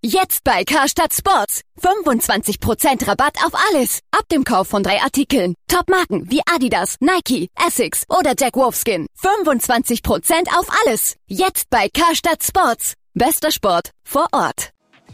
Jetzt bei Karstadt Sports. 25% Rabatt auf alles. Ab dem Kauf von 3 Artikeln. Top-Marken wie Adidas, Nike, Asics oder Jack Wolfskin. 25% auf alles. Jetzt bei Karstadt Sports. Bester Sport vor Ort.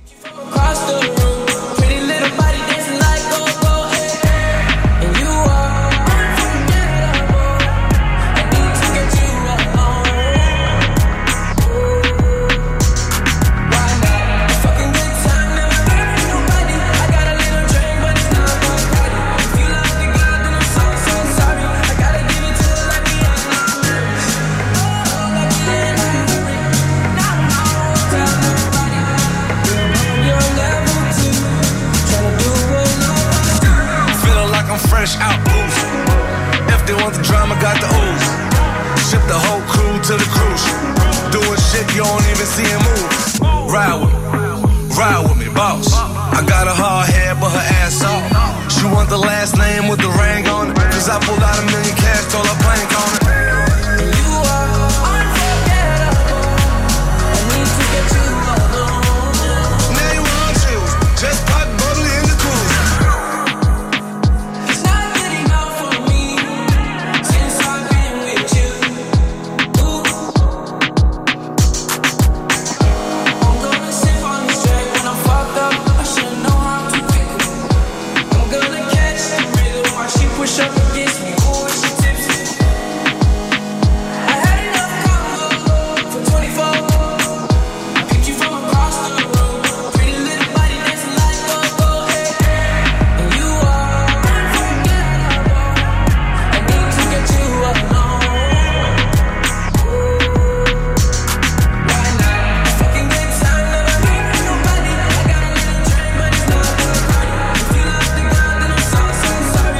Fresh out booze. If they want the drama, got the ooze. Ship the whole crew to the cruise. Doing shit you don't even see him move. Ride with me, boss. I got a hard head, but her ass off. She want the last name with the ring on it. Cause I pulled out $1 million cash, told her plank on it. You are unforgettable. I need to get you alone. Now you want choose. Just pop bubbly in the cruise. Push up against me, ooh, she tipsy. I had enough combo for 24. I picked you from across the room. Pretty little body dancing like go-go, hey, hey. And you are unforgettable. I need to get you alone. Right now, fucking good time, never been with nobody. I got a little drink, but it's not a party. If you love the God, then I'm so sorry.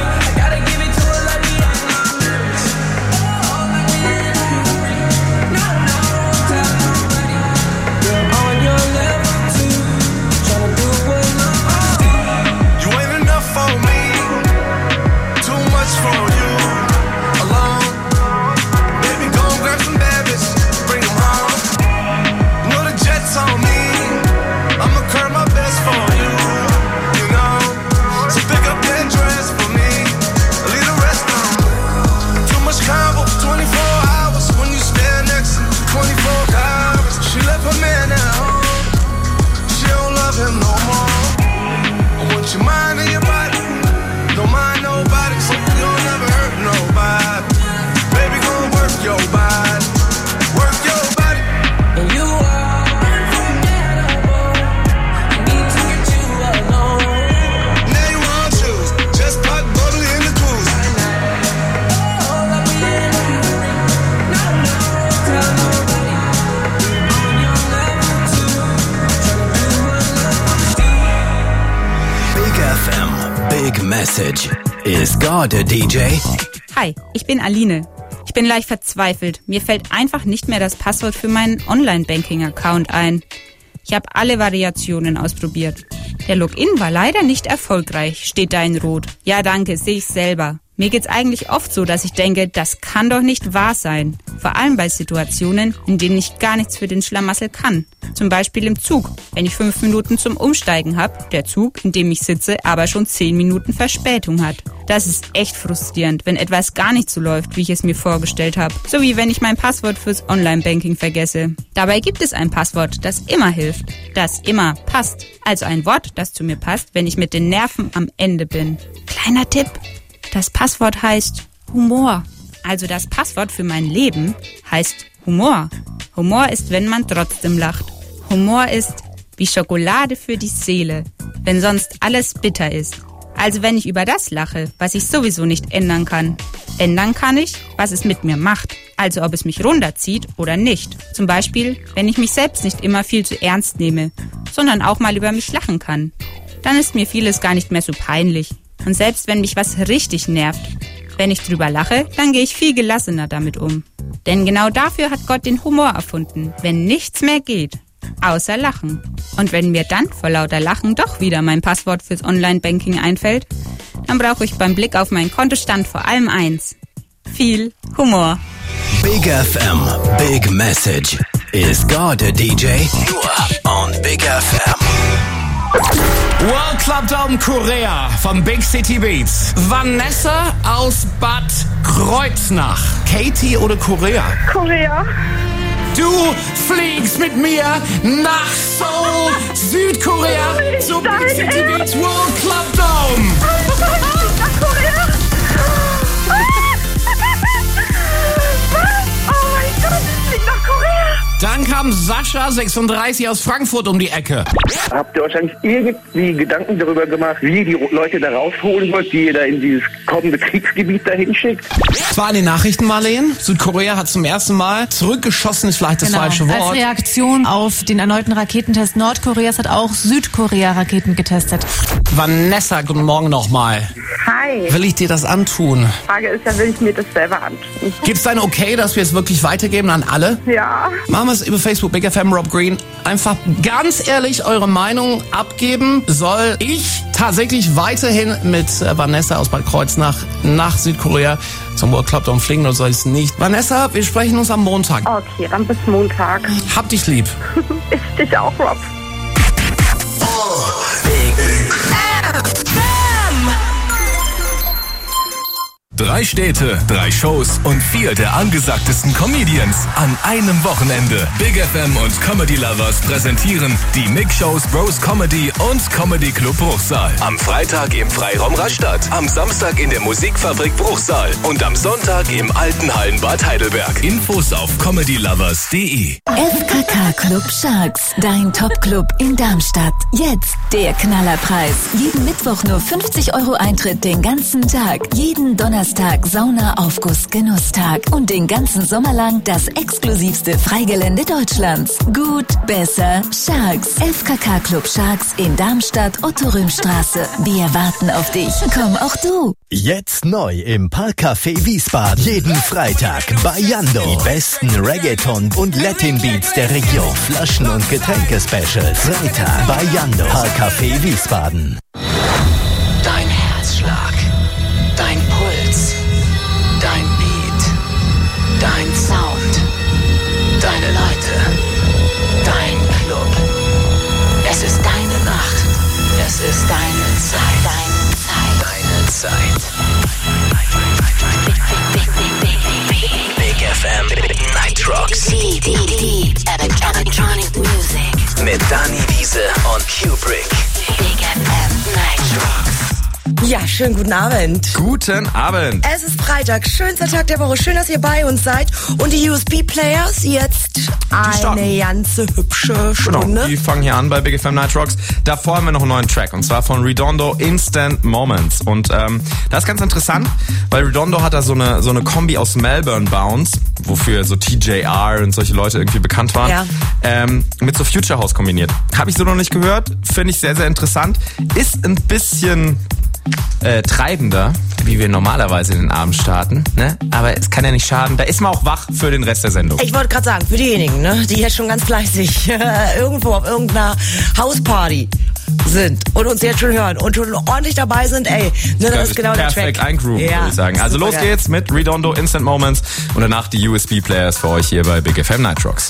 Message. Is God a DJ? Hi, ich bin Aline. Ich bin leicht verzweifelt. Mir fällt einfach nicht mehr das Passwort für meinen Online-Banking-Account ein. Ich habe alle Variationen ausprobiert. Der Login war leider nicht erfolgreich, steht da in Rot. Ja, danke, sehe ich selber. Mir geht's eigentlich oft so, dass ich denke, das kann doch nicht wahr sein. Vor allem bei Situationen, in denen ich gar nichts für den Schlamassel kann. Zum Beispiel im Zug, wenn ich 5 Minuten zum Umsteigen habe, der Zug, in dem ich sitze, aber schon 10 Minuten Verspätung hat. Das ist echt frustrierend, wenn etwas gar nicht so läuft, wie ich es mir vorgestellt habe. So wie wenn ich mein Passwort fürs Online-Banking vergesse. Dabei gibt es ein Passwort, das immer hilft. Das immer passt. Also ein Wort, das zu mir passt, wenn ich mit den Nerven am Ende bin. Kleiner Tipp. Das Passwort heißt Humor. Also das Passwort für mein Leben heißt Humor. Humor ist, wenn man trotzdem lacht. Humor ist wie Schokolade für die Seele, wenn sonst alles bitter ist. Also wenn ich über das lache, was ich sowieso nicht ändern kann. Ändern kann ich, was es mit mir macht. Also ob es mich runterzieht oder nicht. Zum Beispiel, wenn ich mich selbst nicht immer viel zu ernst nehme, sondern auch mal über mich lachen kann. Dann ist mir vieles gar nicht mehr so peinlich. Und selbst wenn mich was richtig nervt, wenn ich drüber lache, dann gehe ich viel gelassener damit um. Denn genau dafür hat Gott den Humor erfunden, wenn nichts mehr geht, außer Lachen. Und wenn mir dann vor lauter Lachen doch wieder mein Passwort fürs Online-Banking einfällt, dann brauche ich beim Blick auf meinen Kontostand vor allem eins: viel Humor. Big FM, Big Message. Is God a DJ? Nur on Big FM. World Club Dome Korea von Big City Beats. Vanessa aus Bad Kreuznach. Katie oder Korea? Korea. Du fliegst mit mir nach Seoul, Südkorea, zu Big City Beats World Club Dome. Nach Korea? Oh mein Gott, ich flieg nach Korea. Dann kam Sascha, 36, aus Frankfurt um die Ecke. Habt ihr euch eigentlich irgendwie Gedanken darüber gemacht, wie ihr die Leute da rausholen wollt, die ihr da in dieses kommende Kriegsgebiet dahin schickt? Es war in den Nachrichten, Marlene. Südkorea hat zum ersten Mal zurückgeschossen, ist vielleicht das falsche Wort. Als Reaktion auf den erneuten Raketentest Nordkoreas hat auch Südkorea Raketen getestet. Vanessa, guten Morgen nochmal. Hi. Will ich dir das antun? Die Frage ist ja, will ich mir das selber antun? Gibt's ein Okay, dass wir es wirklich weitergeben an alle? Ja. Machen wir es über Facebook, Big FM, Rob Green. Einfach ganz ehrlich eure Meinung abgeben. Soll ich tatsächlich weiterhin mit Vanessa aus Bad Kreuznach nach Südkorea zum World Club Dome fliegen oder soll ich es nicht? Vanessa, wir sprechen uns am Montag. Okay, dann bis Montag. Hab dich lieb. Ich dich auch, Rob. Drei Städte, 3 Shows und 4 der angesagtesten Comedians an einem Wochenende. Big FM und Comedy Lovers präsentieren die Mix-Shows Bros Comedy und Comedy Club Bruchsal. Am Freitag im Freiraum Rastatt, am Samstag in der Musikfabrik Bruchsal und am Sonntag im Alten Hallenbad Heidelberg. Infos auf comedylovers.de. FKK Club Sharks, dein Top-Club in Darmstadt. Jetzt der Knallerpreis. Jeden Mittwoch nur 50 € Eintritt den ganzen Tag. Jeden Donnerstag Sauna-Aufguss-Genusstag. Und den ganzen Sommer lang das exklusivste Freigelände Deutschlands. Gut, besser, Sharks. FKK Club Sharks in Darmstadt, Otto-Röhm-Straße. Wir warten auf dich. Komm auch du. Jetzt neu im Parkcafé Wiesbaden. Jeden Freitag bei Yando. Die besten Reggaeton- und Latin-Beats der Region. Flaschen- und Getränke-Specials. Freitag bei Yando. Parkcafé Wiesbaden. Dein Herzschlag, dein Puls, dein Beat, dein Sound, deine Leute, dein Club. Es ist deine Nacht, es ist deine Zeit, deine Zeit. Big FM Night Rocks. Deep Electronic Music. Mit Dani Wiese und Kubrick. Big FM Night Rocks. Ja, schönen guten Abend. Guten Abend. Es ist Freitag, schönster Tag der Woche. Schön, dass ihr bei uns seid. Und die USB-Players jetzt eine ganze hübsche Stunde. Genau, die fangen hier an bei Big FM Night Rocks. Davor haben wir noch einen neuen Track und zwar von Redondo, Instant Moments. Und das ist ganz interessant, weil Redondo hat da so eine Kombi aus Melbourne Bounce, wofür so TJR und solche Leute irgendwie bekannt waren, ja. Mit so Future House kombiniert. Habe ich so noch nicht gehört, finde ich sehr, sehr interessant. Ist ein bisschen treibender, wie wir normalerweise in den Abend starten, ne? Aber es kann ja nicht schaden. Da ist man auch wach für den Rest der Sendung. Ich wollte gerade sagen, für diejenigen, ne, die jetzt schon ganz fleißig irgendwo auf irgendeiner Hausparty sind und uns jetzt schon hören und schon ordentlich dabei sind, ey, ne, das ist genau der Track. Perfekt eingrooven, ja, würde ich sagen. Also los geht's mit Redondo, Instant Moments und danach die USB-Players für euch hier bei Big FM Night Rocks.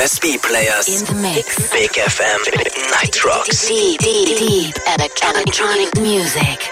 USB players. In the mix. Big FM Nitrox. Deep electronic music.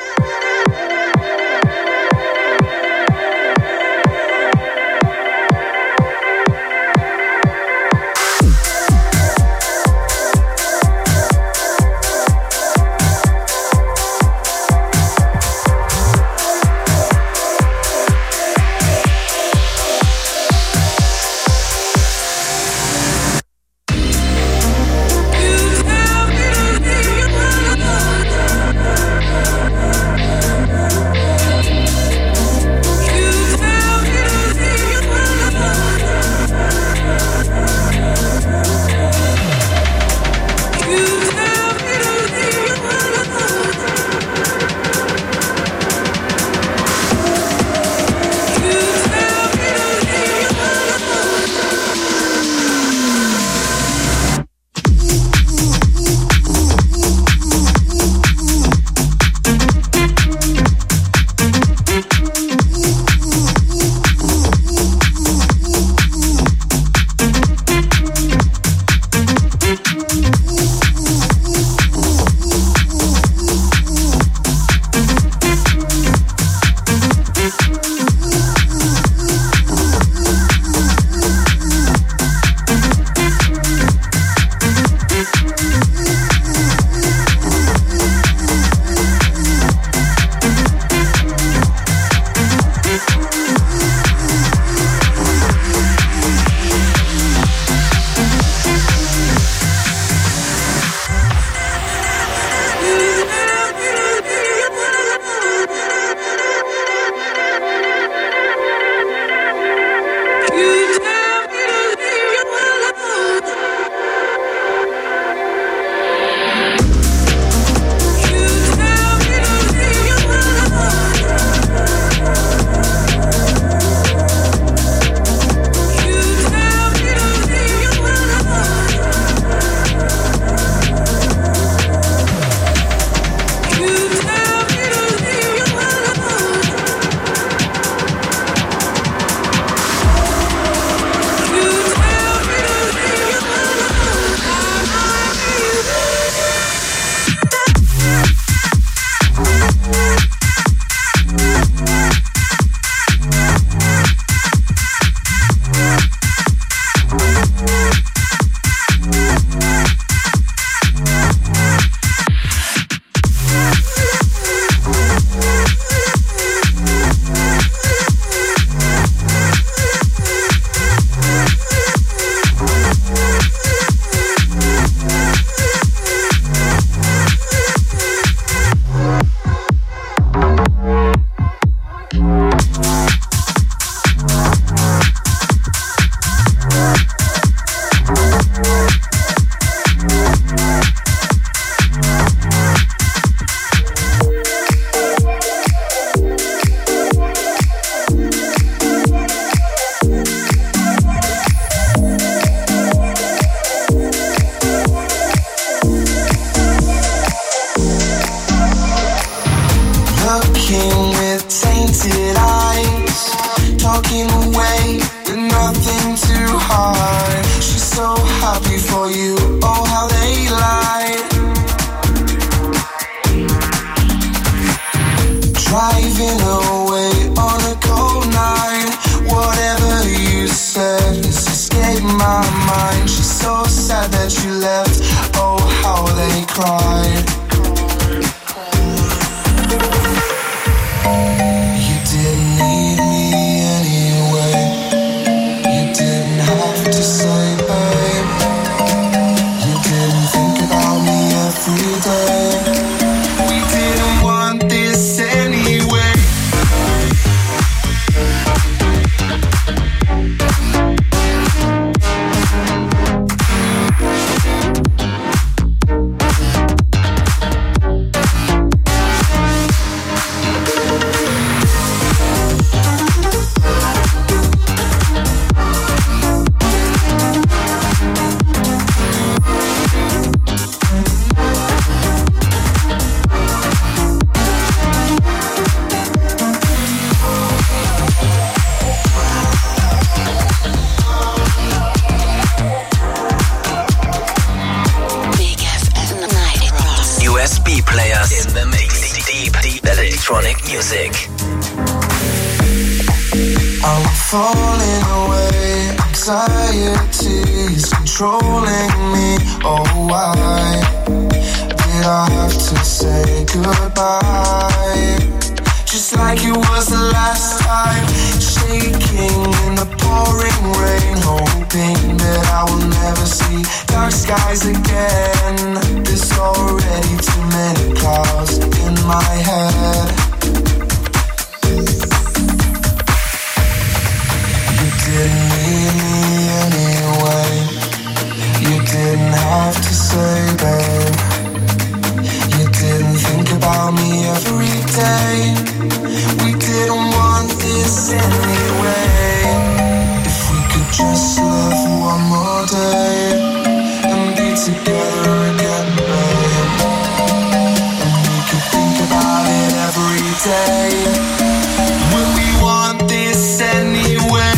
You USB players in the mix. Deep electronic music. I'm falling away, anxiety's controlling me. Oh, why did I have to say goodbye? Just like it was the last time, shaking in the pouring rain, hoping that I will never see dark skies again. There's already too many clouds in my head. You didn't need me anyway. You didn't have to say, babe. You didn't think about me every day. We didn't want this anyway. If we could just live one more day and be together again, babe. And we could think about it every day. Will we want this anyway?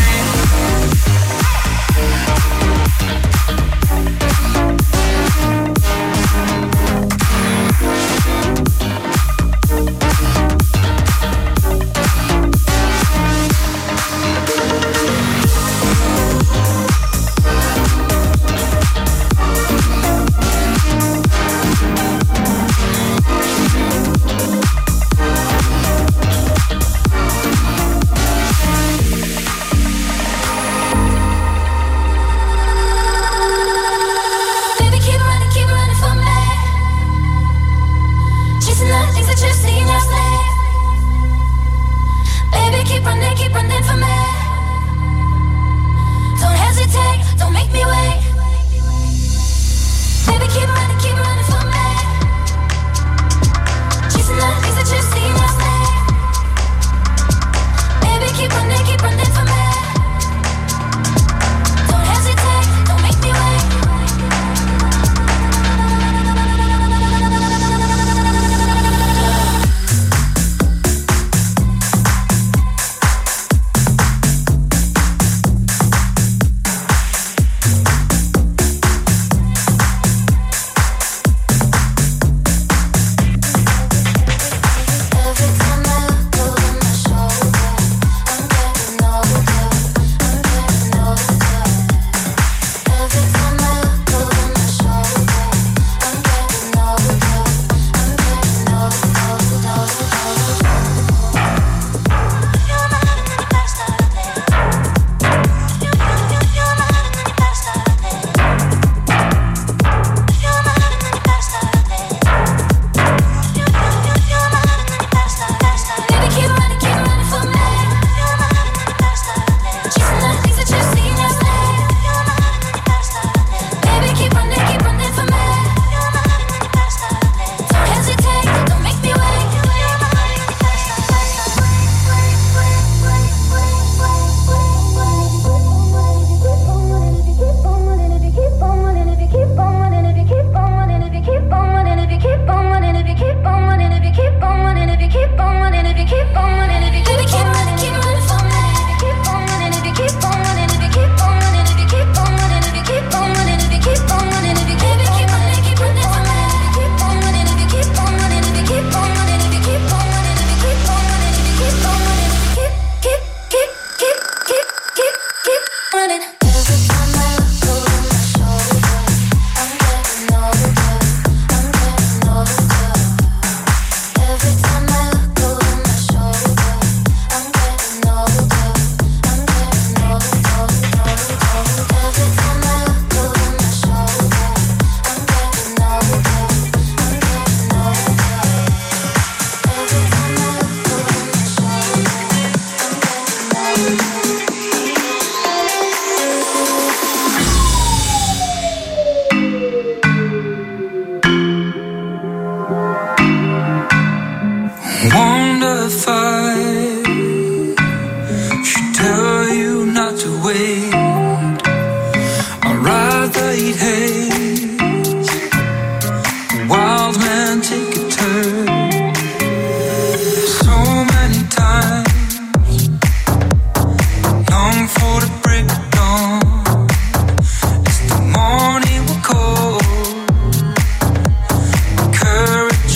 Courage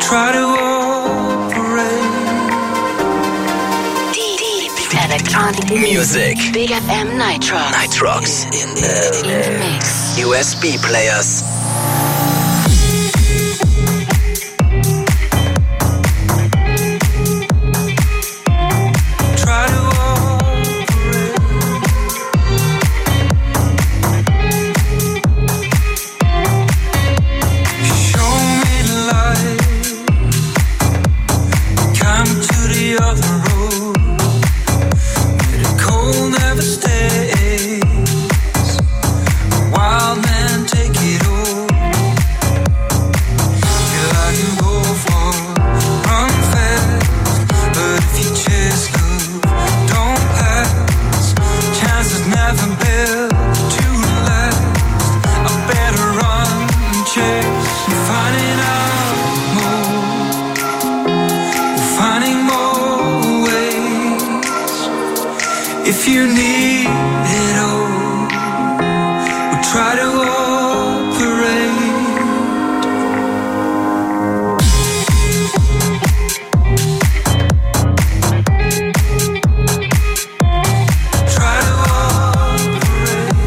try to operate. Deep electronic music. Big FM Nitrox. Nitrox in the mix. USB players. If you need it all, we'll try to operate. Try to operate.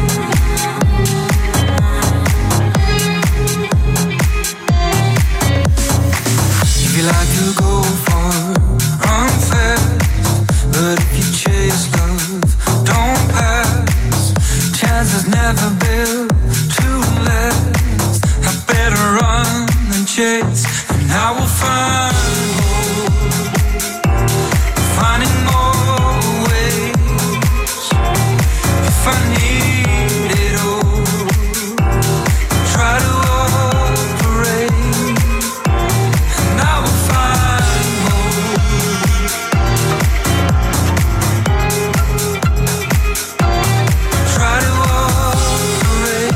If you like to go far, run fast, but if you chase love, don't pass. Chances never built to last. I better run than chase, and I will find finding more ways. If I need it all, try to operate, and I will find more. Try to operate.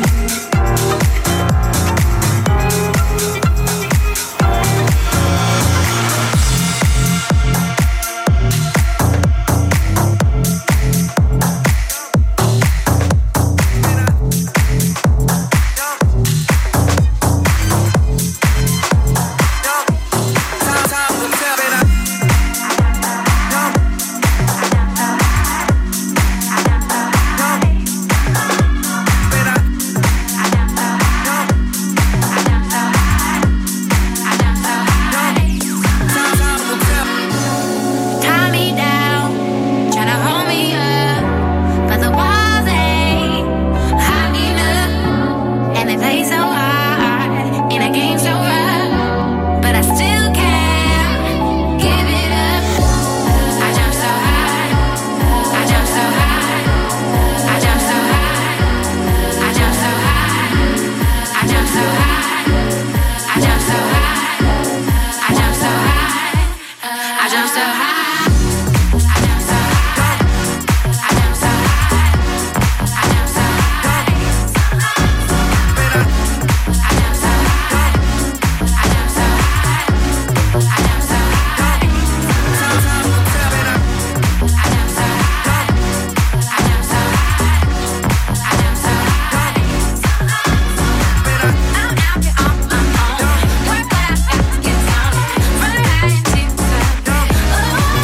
Tie me down, tryna hold me up, but the walls ain't high enough, and they play so hard in a game so rough, but I still can't give it up. I jump so high, I jump so high, I jump so high, I jump so high, I jump so high, I jump so high, I jump so high, I jump so high. Work what I get down, run right into the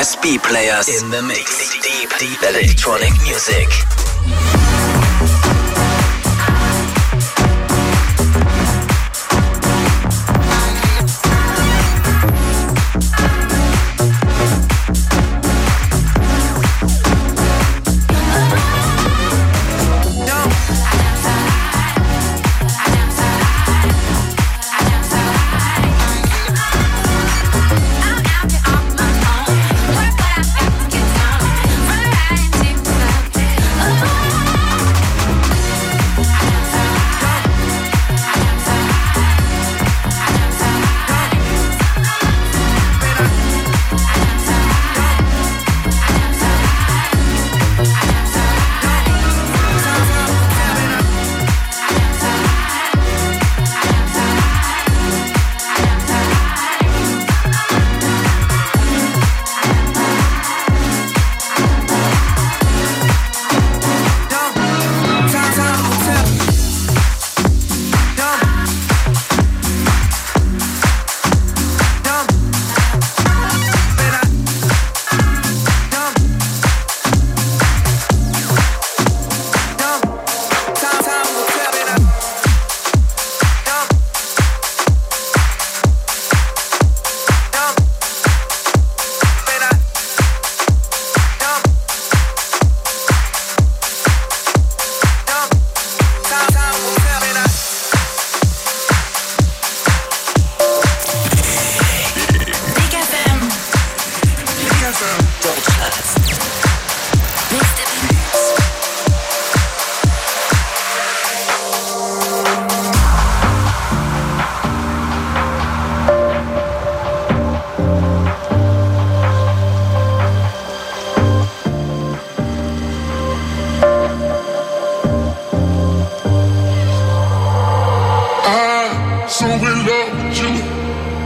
USB players in the mix. Deep electronic music.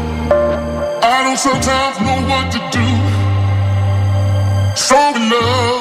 Sometimes know what to do. So in love.